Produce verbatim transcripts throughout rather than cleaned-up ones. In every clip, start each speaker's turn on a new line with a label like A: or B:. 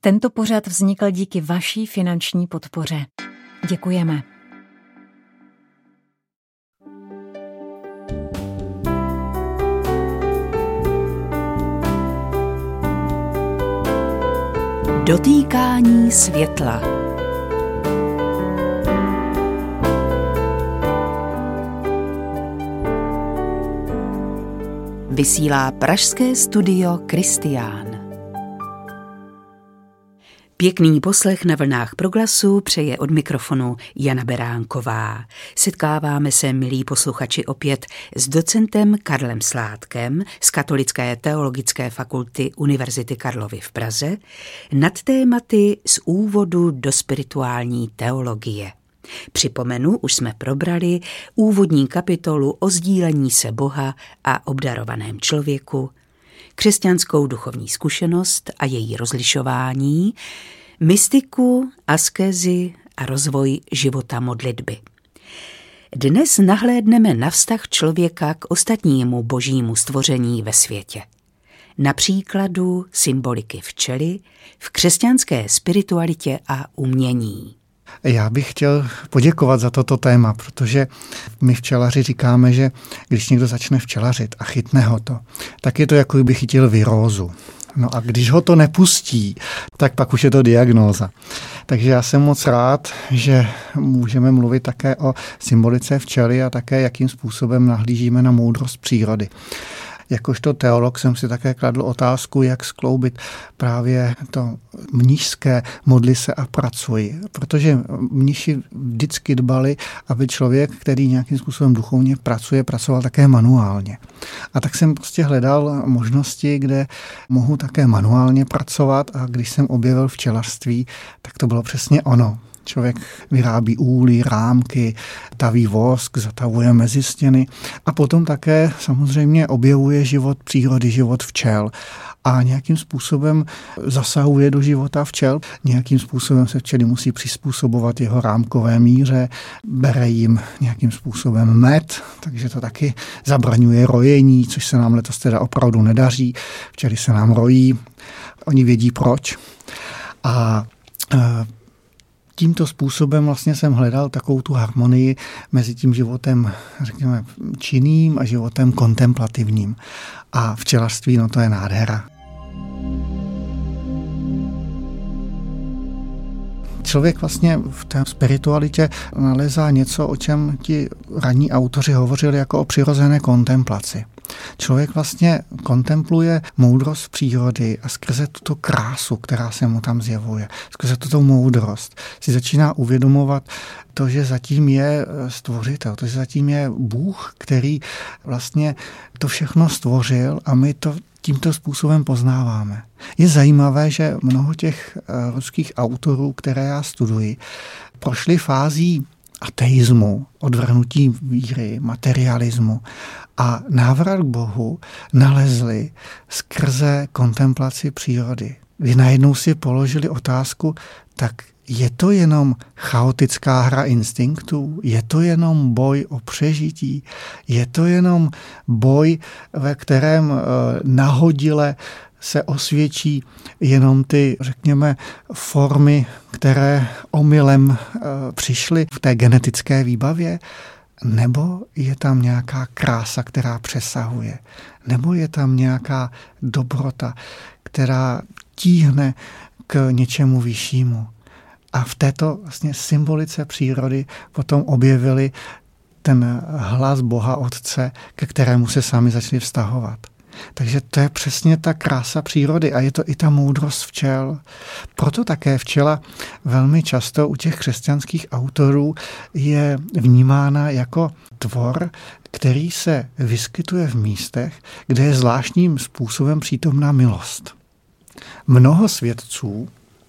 A: Tento pořad vznikl díky vaší finanční podpoře. Děkujeme.
B: Dotýkání světla. Vysílá pražské studio Kristián. Pěkný poslech na vlnách Proglasu přeje od mikrofonu Jana Beránková. Setkáváme se, milí posluchači, opět s docentem Karlem Sládkem z Katolické teologické fakulty Univerzity Karlovy v Praze nad tématy z úvodu do spirituální teologie. Připomenu, už jsme probrali úvodní kapitolu o sdílení se Boha a obdarovaném člověku, křesťanskou duchovní zkušenost a její rozlišování, mystiku, askezi a rozvoj života modlitby. Dnes nahlédneme na vztah člověka k ostatnímu božímu stvoření ve světě. Na příkladu symboliky včely v křesťanské spiritualitě a umění.
C: Já bych chtěl poděkovat za toto téma, protože my včelaři říkáme, že když někdo začne včelařit a chytne ho to, tak je to, jako kdyby chytil virózu. No a když ho to nepustí, tak pak už je to diagnóza. Takže já jsem moc rád, že můžeme mluvit také o symbolice včely a také, jakým způsobem nahlížíme na moudrost přírody. Jakožto teolog jsem si také kladl otázku, jak skloubit právě to mnišské modli se a pracuji. Protože mniši vždycky dbali, aby člověk, který nějakým způsobem duchovně pracuje, pracoval také manuálně. A tak jsem prostě hledal možnosti, kde mohu také manuálně pracovat, a když jsem objevil včelařství, tak to bylo přesně ono. Člověk vyrábí úly, rámky, taví vosk, zatavuje mezi stěny a potom také samozřejmě objevuje život přírody, život včel a nějakým způsobem zasahuje do života včel. Nějakým způsobem se včely musí přizpůsobovat jeho rámkové míře, bere jim nějakým způsobem med, takže to taky zabraňuje rojení, což se nám letos teda opravdu nedaří. Včely se nám rojí, oni vědí proč. A e, Tímto způsobem vlastně jsem hledal takovou tu harmonii mezi tím životem, řekněme, činným a životem kontemplativním. A včelařství, no to je nádhera. Člověk vlastně v té spiritualitě nalezá něco, o čem ti ranní autoři hovořili jako o přirozené kontemplaci. Člověk vlastně kontempluje moudrost přírody a skrze tuto krásu, která se mu tam zjevuje, skrze tuto moudrost si začíná uvědomovat to, že zatím je stvořitel, to, že zatím je Bůh, který vlastně to všechno stvořil a my to tímto způsobem poznáváme. Je zajímavé, že mnoho těch ruských autorů, které já studuji, prošli fází ateismu, odvrhnutí víry, materialismu a návrat k Bohu nalezli skrze kontemplaci přírody. Kdy najednou si položili otázku, tak je to jenom chaotická hra instinktů? Je to jenom boj o přežití? Je to jenom boj, ve kterém nahodile se osvědčí jenom ty, řekněme, formy, které omylem e, přišly v té genetické výbavě? Nebo je tam nějaká krása, která přesahuje? Nebo je tam nějaká dobrota, která tíhne k něčemu vyššímu? A v této vlastně symbolice přírody potom objevili ten hlas Boha Otce, ke kterému se sami začali vztahovat. Takže to je přesně ta krása přírody a je to i ta moudrost včel. Proto také včela velmi často u těch křesťanských autorů je vnímána jako tvor, který se vyskytuje v místech, kde je zvláštním způsobem přítomná milost. Mnoho svědců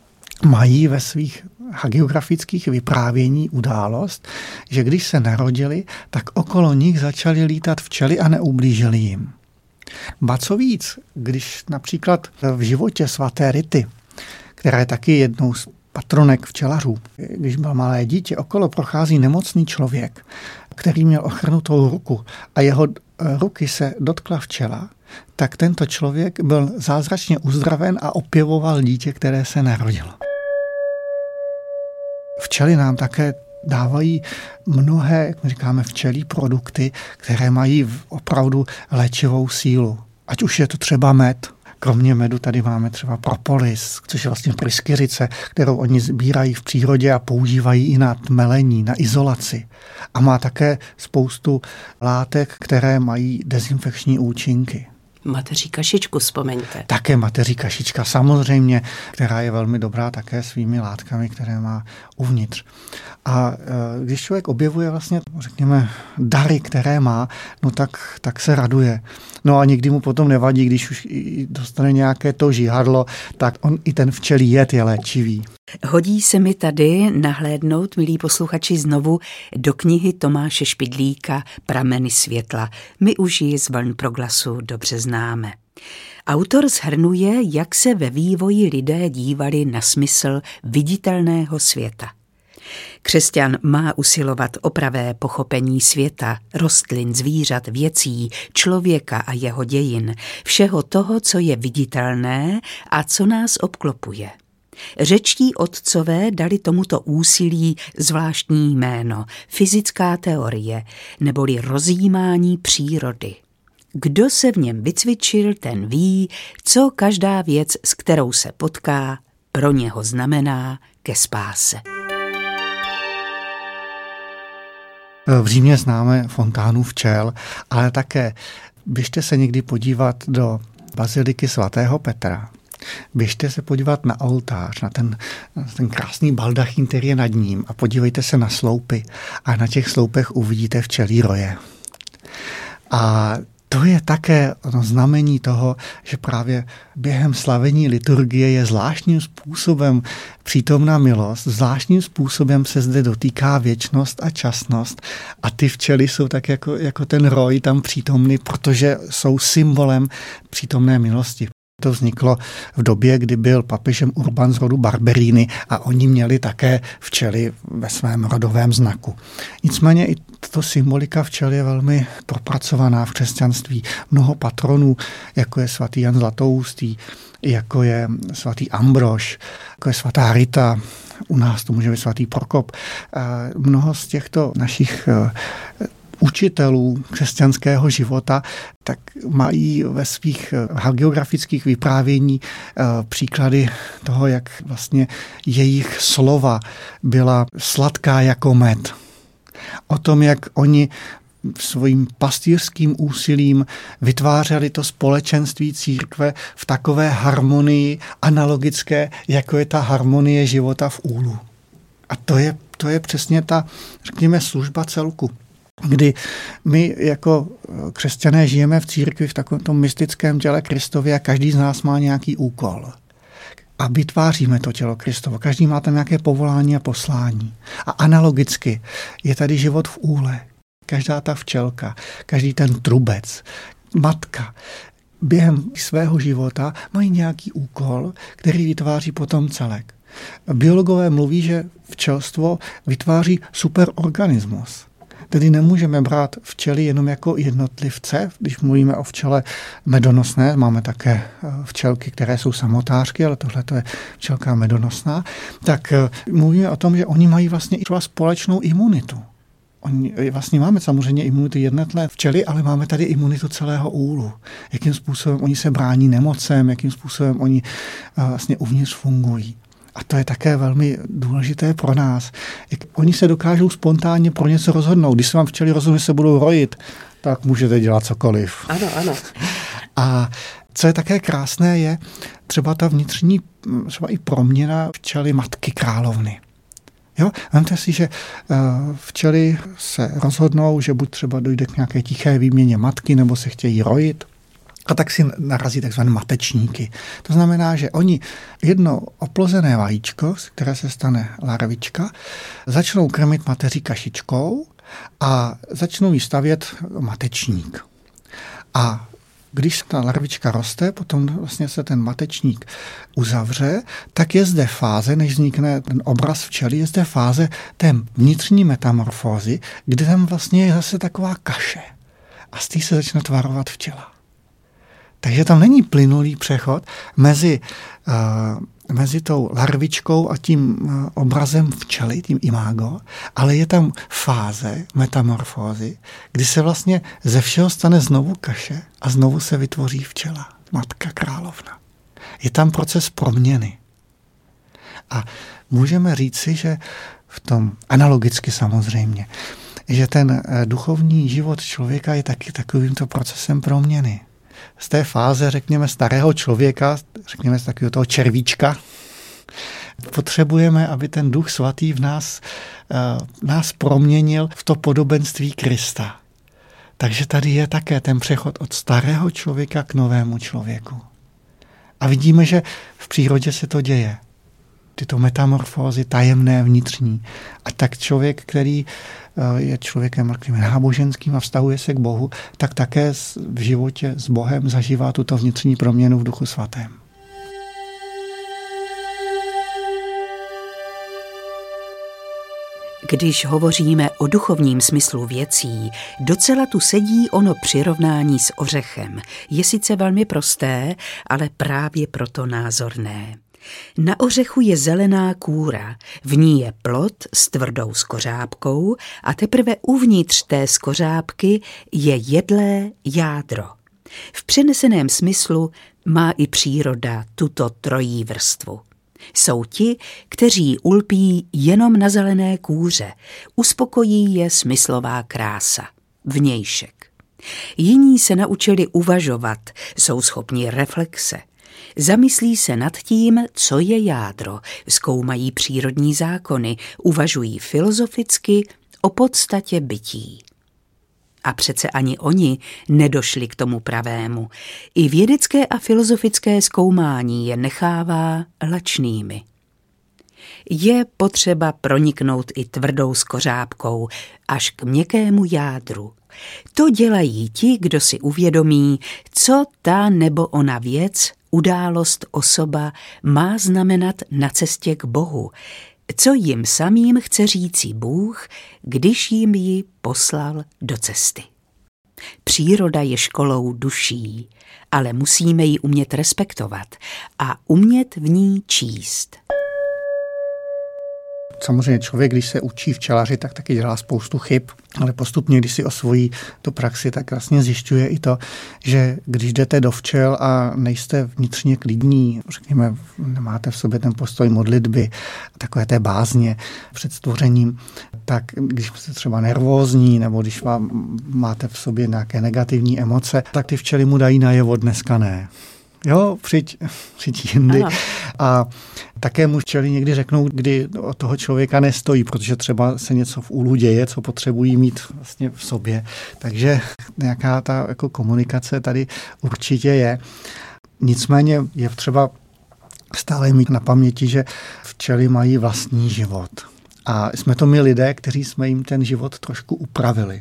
C: mají ve svých hagiografických vyprávění událost, že když se narodili, tak okolo nich začaly lítat včely a neublížili jim. Ba co víc, když například v životě svaté Rity, která je taky jednou z patronek včelařů, když byl malé dítě, okolo prochází nemocný člověk, který měl ochrnutou ruku a jeho ruky se dotkla včela, tak tento člověk byl zázračně uzdraven a opěvoval dítě, které se narodilo. Včely nám také dávají mnohé, jak my říkáme, včelí produkty, které mají opravdu léčivou sílu. Ať už je to třeba med. Kromě medu tady máme třeba propolis, což je vlastně pryskyřice, kterou oni sbírají v přírodě a používají i na tmelení, na izolaci. A má také spoustu látek, které mají dezinfekční účinky.
D: Mateří kašičku vzpomeňte.
C: Také mateří kašička, samozřejmě, která je velmi dobrá také svými látkami, které má uvnitř. A když člověk objevuje vlastně, řekněme, dary, které má, no tak, tak se raduje. No a někdy mu potom nevadí, když už dostane nějaké to žihadlo, tak on i ten včelí jed je léčivý.
B: Hodí se mi tady nahlédnout, milí posluchači, znovu do knihy Tomáše Špidlíka Prameny světla. My už ji z Vln proglasu dobře známe. Autor shrnuje, jak se ve vývoji lidé dívali na smysl viditelného světa. Křesťan má usilovat o pravé pochopení světa, rostlin, zvířat, věcí, člověka a jeho dějin, všeho toho, co je viditelné a co nás obklopuje. Řečtí otcové dali tomuto úsilí zvláštní jméno, fyzická teorie, neboli rozjímání přírody. Kdo se v něm vycvičil, ten ví, co každá věc, s kterou se potká, pro něho znamená ke spáse.
C: V Římě známe fontánu včel, ale také běžte se někdy podívat do baziliky svatého Petra. Běžte se podívat na oltář, na ten, na ten krásný baldachín, který je nad ním, a podívejte se na sloupy a na těch sloupech uvidíte včelí roje. A to je také znamení toho, že právě během slavení liturgie je zvláštním způsobem přítomná milost, zvláštním způsobem se zde dotýká věčnost a časnost a ty včely jsou tak jako, jako ten roj tam přítomný, protože jsou symbolem přítomné milosti. To vzniklo v době, kdy byl papežem Urban z rodu Barberini a oni měli také včely ve svém rodovém znaku. Nicméně i tato symbolika včel je velmi propracovaná v křesťanství. Mnoho patronů, jako je svatý Jan Zlatoustý, jako je svatý Ambrož, jako je svatá Rita, u nás to může být svatý Prokop. Mnoho z těchto našich učitelů křesťanského života, tak mají ve svých hagiografických vyprávění příklady toho, jak vlastně jejich slova byla sladká jako med. O tom, jak oni svým pastýřským úsilím vytvářeli to společenství církve v takové harmonii analogické, jako je ta harmonie života v úlu. A to je, to je přesně ta, řekněme, služba celku, kdy my jako křesťané žijeme v církvi v takovém mystickém těle Kristově a každý z nás má nějaký úkol. A vytváříme to tělo Kristovo. Každý má tam nějaké povolání a poslání. A analogicky je tady život v úle. Každá ta včelka, každý ten trubec, matka, během svého života mají nějaký úkol, který vytváří potom celek. Biologové mluví, že včelstvo vytváří superorganismus. Tedy nemůžeme brát včely jenom jako jednotlivce, když mluvíme o včele medonosné, máme také včelky, které jsou samotářky, ale tohle je včelka medonosná, tak mluvíme o tom, že oni mají vlastně i třeba společnou imunitu. Oni vlastně máme samozřejmě imunitu jednotlivé včely, ale máme tady imunitu celého úlu. Jakým způsobem oni se brání nemocem, jakým způsobem oni vlastně uvnitř fungují. A to je také velmi důležité pro nás. Jak oni se dokážou spontánně pro něco rozhodnout. Když se vám včely rozhodnou, že se budou rojit, tak můžete dělat cokoliv.
D: Ano, ano.
C: A co je také krásné, je třeba ta vnitřní, třeba i proměna včely matky královny. Jo? Vemte si, že včely se rozhodnou, že buď třeba dojde k nějaké tiché výměně matky, nebo se chtějí rojit. A tak si narazí takzvané matečníky. To znamená, že oni jedno oplozené vajíčko, z které se stane larvička, začnou krmit mateří kašičkou a začnou jí stavět matečník. A když ta larvička roste, potom vlastně se ten matečník uzavře, tak je zde fáze, než vznikne ten obraz včely, je zde fáze té vnitřní metamorfózy, kde tam vlastně je zase taková kaše. A z té se začne tvarovat včela. Takže tam není plynulý přechod mezi, uh, mezi tou larvičkou a tím uh, obrazem včely, tím imago, ale je tam fáze metamorfózy, kdy se vlastně ze všeho stane znovu kaše a znovu se vytvoří včela, matka královna. Je tam proces proměny. A můžeme říci, že v tom, analogicky samozřejmě, že ten duchovní život člověka je taky takovýmto procesem proměny. Z té fáze, řekněme, starého člověka, řekněme z takového toho červíčka, potřebujeme, aby ten Duch Svatý v nás, uh, nás proměnil v to podobenství Krista. Takže tady je také ten přechod od starého člověka k novému člověku. A vidíme, že v přírodě se to děje. Tyto metamorfózy tajemné, vnitřní. A tak člověk, který je člověkem náboženským a vztahuje se k Bohu, tak také v životě s Bohem zažívá tuto vnitřní proměnu v Duchu Svatém.
B: Když hovoříme o duchovním smyslu věcí, docela tu sedí ono přirovnání s ořechem. Je sice velmi prosté, ale právě proto názorné. Na ořechu je zelená kůra, v ní je plod s tvrdou skořápkou a teprve uvnitř té skořápky je jedlé jádro. V přeneseném smyslu má i příroda tuto trojí vrstvu. Jsou ti, kteří ulpí jenom na zelené kůře, uspokojí je smyslová krása, vnějšek. Jiní se naučili uvažovat, jsou schopni reflexe. Zamyslí se nad tím, co je jádro, zkoumají přírodní zákony, uvažují filozoficky o podstatě bytí. A přece ani oni nedošli k tomu pravému. I vědecké a filozofické zkoumání je nechává lačnými. Je potřeba proniknout i tvrdou skořápkou až k měkkému jádru. To dělají ti, kdo si uvědomí, co ta nebo ona věc, událost, osoba má znamenat na cestě k Bohu, co jim samým chce říci Bůh, když jim ji poslal do cesty. Příroda je školou duší, ale musíme ji umět respektovat a umět v ní číst.
C: Samozřejmě člověk, když se učí včelaři, tak taky dělá spoustu chyb, ale postupně, když si osvojí tu praxi, tak vlastně zjišťuje i to, že když jdete do včel a nejste vnitřně klidní, řekněme, nemáte v sobě ten postoj modlitby, takové té bázně před stvořením, tak když jste třeba nervózní nebo když vám, máte v sobě nějaké negativní emoce, tak ty včely mu dají najevo, dneska ne. Jo, přijď, přijď jindy. Ano. A také mu včely někdy řeknou, kdy od toho člověka nestojí, protože třeba se něco v úlu děje, co potřebují mít vlastně v sobě. Takže nějaká ta jako komunikace tady určitě je. Nicméně je třeba stále mít na paměti, že včely mají vlastní život. A jsme to my lidé, kteří jsme jim ten život trošku upravili.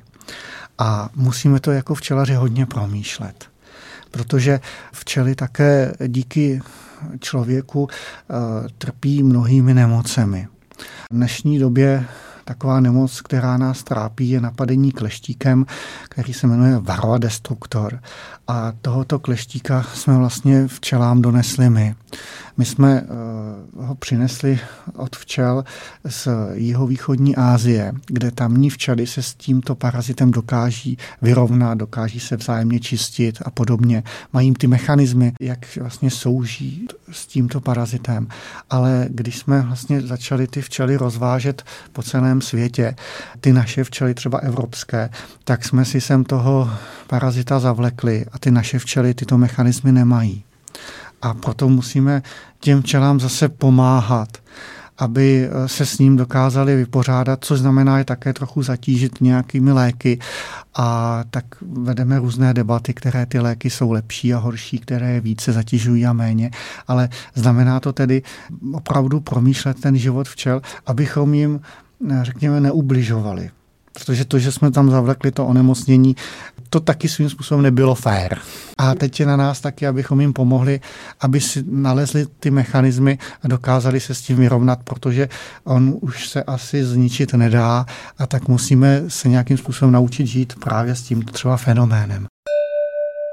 C: A musíme to jako včelaři hodně promýšlet. Protože včely také díky člověku uh, trpí mnohými nemocemi. V dnešní době taková nemoc, která nás trápí, je napadení kleštíkem, který se jmenuje Varroa destructor. A tohoto kleštíka jsme vlastně včelám donesli my. My jsme uh, ho přinesli od včel z jihovýchodní Asie, kde tamní včely se s tímto parazitem dokáží vyrovnat, dokáží se vzájemně čistit a podobně. Mají ty mechanismy, jak vlastně soužít s tímto parazitem. Ale když jsme vlastně začali ty včely rozvážet po celém světě, ty naše včely třeba evropské, tak jsme si sem toho parazita zavlekli a ty naše včely tyto mechanismy nemají. A proto musíme těm včelám zase pomáhat, aby se s ním dokázali vypořádat, což znamená je také trochu zatížit nějakými léky. A tak vedeme různé debaty, které ty léky jsou lepší a horší, které je více zatěžují a méně. Ale znamená to tedy opravdu promýšlet ten život včel, abychom jim, řekněme, neubližovali. Protože to, že jsme tam zavlekli to onemocnění, to taky svým způsobem nebylo fér. A teď je na nás taky, abychom jim pomohli, aby si nalezli ty mechanismy a dokázali se s tím vyrovnat, protože on už se asi zničit nedá a tak musíme se nějakým způsobem naučit žít právě s tím třeba fenoménem.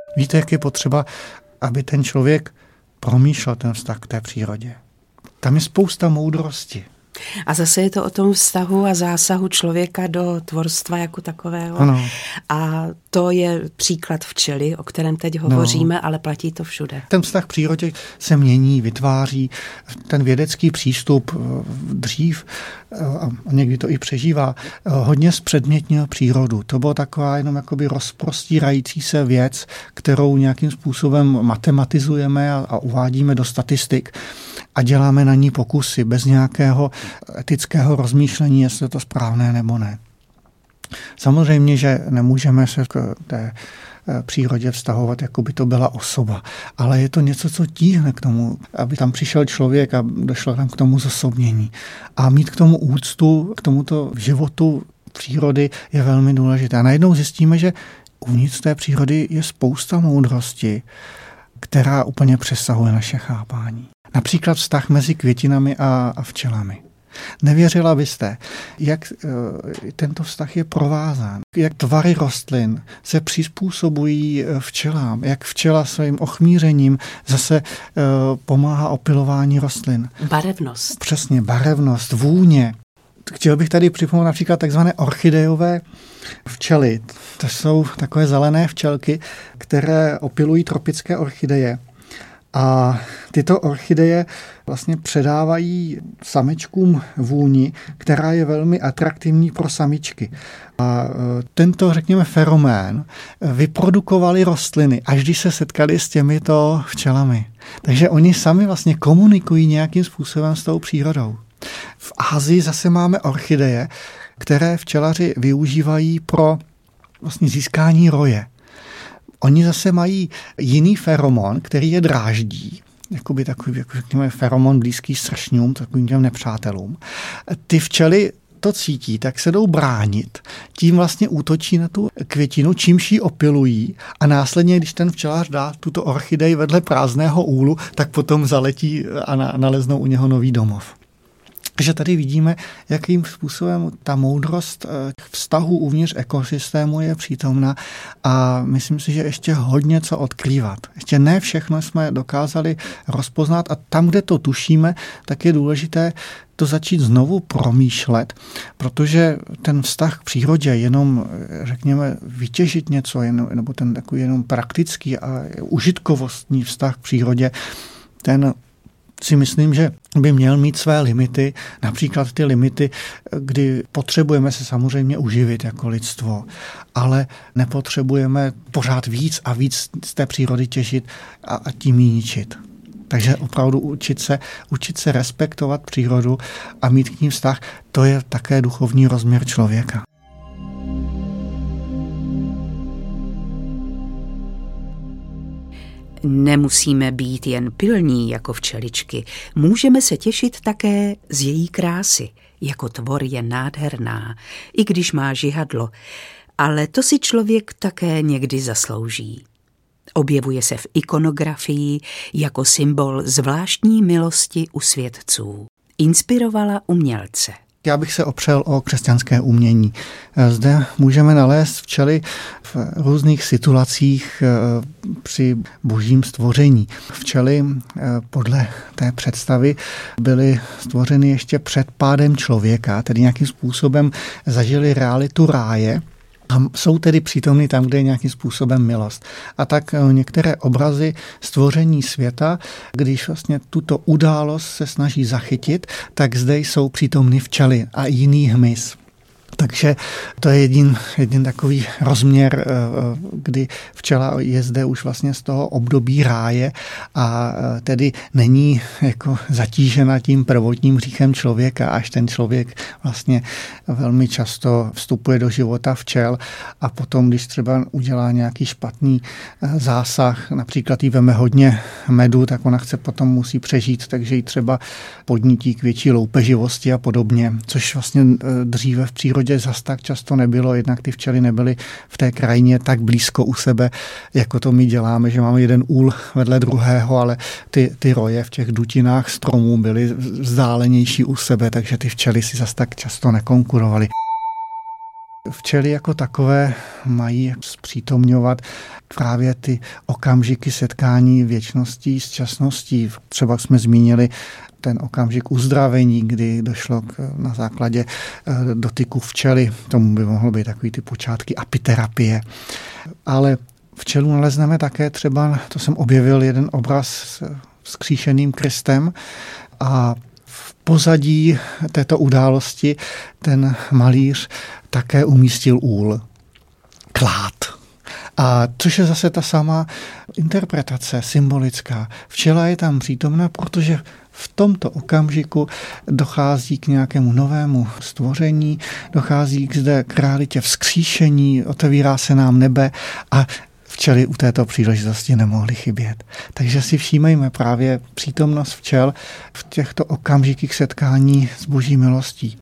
C: Víte, jak je potřeba, aby ten člověk promýšlel ten vztah k té přírodě. Tam je spousta moudrosti.
D: A zase je to o tom vztahu a zásahu člověka do tvorstva jako takového.
C: Ano.
D: A to je příklad včely, o kterém teď hovoříme, no. Ale platí to všude.
C: Ten vztah k přírodě se mění, vytváří. Ten vědecký přístup dřív, a někdy to i přežívá, hodně zpředmětnil přírodu. To bylo taková jenom jakoby rozprostírající se věc, kterou nějakým způsobem matematizujeme a, a uvádíme do statistik a děláme na ní pokusy bez nějakého etického rozmýšlení, jestli je to správné nebo ne. Samozřejmě, že nemůžeme se k té přírodě vztahovat, jako by to byla osoba, ale je to něco, co tíhne k tomu, aby tam přišel člověk a došlo tam k tomu zosobnění. A mít k tomu úctu, k tomuto životu přírody je velmi důležité. A najednou zjistíme, že uvnitř té přírody je spousta moudrosti, která úplně přesahuje naše chápání. Například vztah mezi květinami a, a včelami. Nevěřila byste, jak e, tento vztah je provázán, jak tvary rostlin se přizpůsobují včelám, jak včela svým ochmířením zase e, pomáhá opylování rostlin.
D: Barevnost.
C: Přesně, barevnost, vůně. Chtěl bych tady připomenout například takzvané orchidejové včely. To jsou takové zelené včelky, které opylují tropické orchideje. A tyto orchideje vlastně předávají samičkům vůni, která je velmi atraktivní pro samičky. A tento, řekněme, fenomén vyprodukovaly rostliny, až když se setkali s těmito včelami. Takže oni sami vlastně komunikují nějakým způsobem s tou přírodou. V Asii zase máme orchideje, které včelaři využívají pro vlastně získání roje. Oni zase mají jiný feromon, který je dráždí, jakoby takový, jako řekněme, feromon blízký sršňům, takovým těm nepřátelům. Ty včely to cítí, tak se jdou bránit. Tím vlastně útočí na tu květinu, čímž ji opylují a následně, když ten včelař dá tuto orchidej vedle prázdného úlu, tak potom zaletí a naleznou u něho nový domov. Takže tady vidíme, jakým způsobem ta moudrost vztahu uvnitř ekosystému je přítomna a myslím si, že ještě hodně co odkrývat. Ještě ne všechno jsme dokázali rozpoznat a tam, kde to tušíme, tak je důležité to začít znovu promýšlet, protože ten vztah k přírodě, jenom, řekněme, vytěžit něco, jen, nebo ten takový jenom praktický a užitkovostní vztah k přírodě, ten si myslím, že by měl mít své limity, například ty limity, kdy potřebujeme se samozřejmě uživit jako lidstvo, ale nepotřebujeme pořád víc a víc z té přírody těžit a, a tím ji ničit. Takže opravdu učit se, učit se respektovat přírodu a mít k ní vztah, to je také duchovní rozměr člověka.
B: Nemusíme být jen pilní jako včeličky, můžeme se těšit také z její krásy. Jako tvor je nádherná, i když má žihadlo, ale to si člověk také někdy zaslouží. Objevuje se v ikonografii jako symbol zvláštní milosti u světců. Inspirovala umělce.
C: Já bych se opřel o křesťanské umění. Zde můžeme nalézt včely v různých situacích při božím stvoření. Včely podle té představy byly stvořeny ještě před pádem člověka, tedy nějakým způsobem zažili realitu ráje. A jsou tedy přítomny tam, kde je nějakým způsobem milost. A tak některé obrazy stvoření světa, když vlastně tuto událost se snaží zachytit, tak zde jsou přítomny včely a jiný hmyz. Takže to je jedin, jedin takový rozměr, kdy včela je zde už vlastně z toho období ráje a tedy není jako zatížena tím prvotním hříchem člověka, až ten člověk vlastně velmi často vstupuje do života včel a potom, když třeba udělá nějaký špatný zásah, například jí veme hodně medu, tak ona chce potom musí přežít, takže jí třeba podnítí k větší loupeživosti a podobně, což vlastně dříve v přírodě zas tak často nebylo, jednak ty včely nebyly v té krajině tak blízko u sebe, jako to my děláme, že máme jeden úl vedle druhého, ale ty, ty roje v těch dutinách stromů byly vzdálenější u sebe, takže ty včely si zas tak často nekonkurovaly. Včely jako takové mají zpřítomňovat právě ty okamžiky setkání věčností s časností. Třeba jsme zmínili ten okamžik uzdravení, kdy došlo k, na základě dotyku včely. Tomu by mohlo být takový ty počátky apiterapie. Ale včelu nalezneme také třeba, to jsem objevil jeden obraz s vzkříšeným Kristem a v pozadí této události ten malíř také umístil úl, klád. A což je zase ta sama interpretace symbolická. Včela je tam přítomná, protože v tomto okamžiku dochází k nějakému novému stvoření, dochází k zde k realitě vzkříšení, otevírá se nám nebe a včely u této příležitosti nemohly chybět. Takže si všímejme právě přítomnost včel v těchto okamžikých setkání s Boží milostí.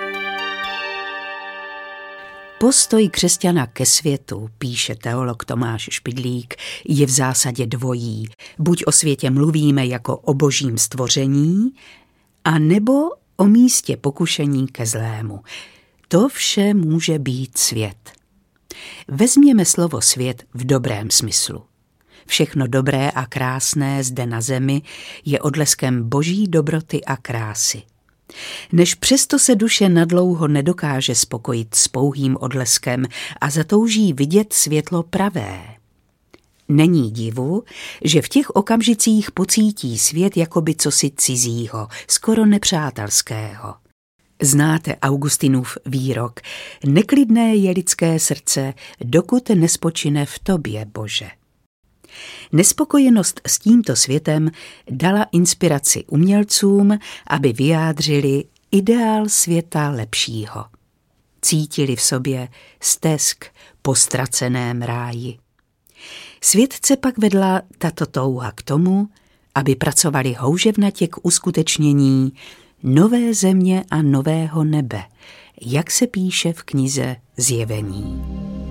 B: Postoj křesťana ke světu, píše teolog Tomáš Špidlík, je v zásadě dvojí. Buď o světě mluvíme jako o božím stvoření, a nebo o místě pokušení ke zlému. To vše může být svět. Vezměme slovo svět v dobrém smyslu. Všechno dobré a krásné zde na zemi je odleskem boží dobroty a krásy. Než přesto se duše nadlouho nedokáže spokojit s pouhým odleskem a zatouží vidět světlo pravé. Není divu, že v těch okamžicích pocítí svět jakoby cosi cizího, skoro nepřátelského. Znáte Augustinův výrok: neklidné je lidské srdce, dokud nespočine v tobě, Bože. Nespokojenost s tímto světem dala inspiraci umělcům, aby vyjádřili ideál světa lepšího. Cítili v sobě stesk po ztraceném ráji. Světce pak vedla tato touha k tomu, aby pracovali houževnatě k uskutečnění nové země a nového nebe, jak se píše v knize Zjevení.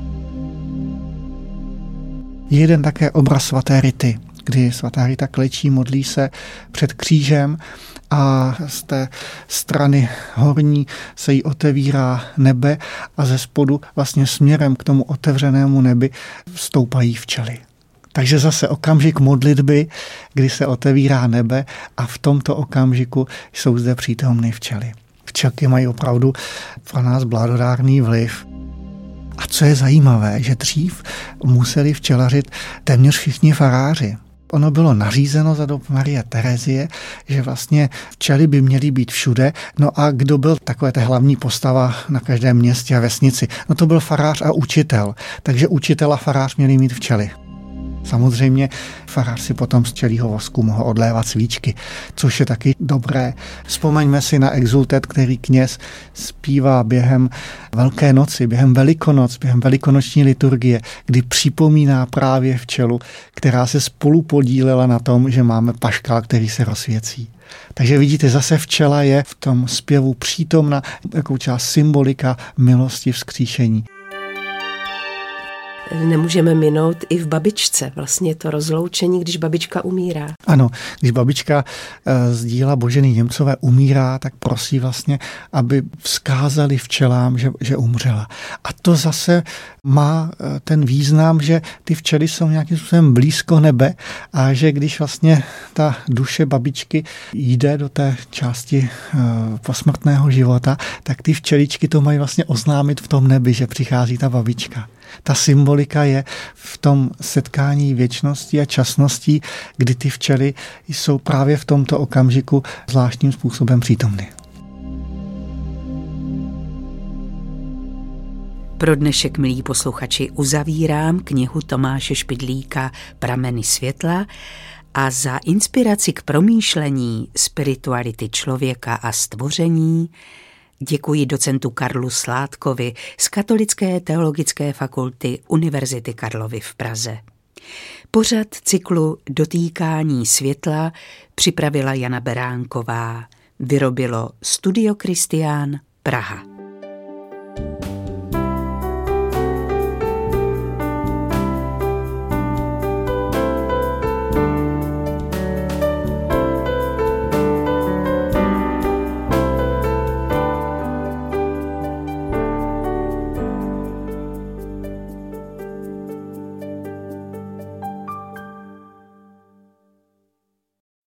C: Je jeden také obraz svaté Rity, kdy svatá Rita klečí, modlí se před křížem a z té strany horní se jí otevírá nebe a ze spodu vlastně směrem k tomu otevřenému nebi vstoupají včely. Takže zase okamžik modlitby, kdy se otevírá nebe a v tomto okamžiku jsou zde přítomny včely. Včelky mají opravdu pro nás blahodárný vliv. A co je zajímavé, že dřív museli včelařit téměř všichni faráři. Ono bylo nařízeno za dob Marie Terezie, že vlastně včely by měly být všude. No a kdo byl takové ta hlavní postava na každém městě a vesnici? No to byl farář a učitel. Takže učitel a farář měli mít včely. Samozřejmě farář si potom z včelího vosku mohl odlévat svíčky, což je taky dobré. Vzpomeňme si na exultet, který kněz zpívá během Velké noci, během Velikonoc, během velikonoční liturgie, kdy připomíná právě včelu, která se spolu podílela na tom, že máme paškál, který se rozsvěcí. Takže vidíte, zase včela je v tom zpěvu přítomna jako část symbolika milosti vzkříšení.
D: Nemůžeme minout i v babičce vlastně to rozloučení, když babička umírá.
C: Ano, když babička z díla Boženy Němcové umírá, tak prosí vlastně, aby vzkázali včelám, že, že umřela. A to zase má ten význam, že ty včely jsou nějakým způsobem blízko nebe a že když vlastně ta duše babičky jde do té části posmrtného života, tak ty včeličky to mají vlastně oznámit v tom nebi, že přichází ta babička. Ta symbolika je v tom setkání věčnosti a časnosti, kdy ty včely jsou právě v tomto okamžiku zvláštním způsobem přítomny.
B: Pro dnešek, milí posluchači, uzavírám knihu Tomáše Špidlíka Prameny světla a za inspiraci k promýšlení spirituality člověka a stvoření děkuji docentu Karlu Sládkovi z Katolické teologické fakulty Univerzity Karlovy v Praze. Pořad cyklu Dotýkání světla připravila Jana Beránková. Vyrobilo Studio Kristián, Praha.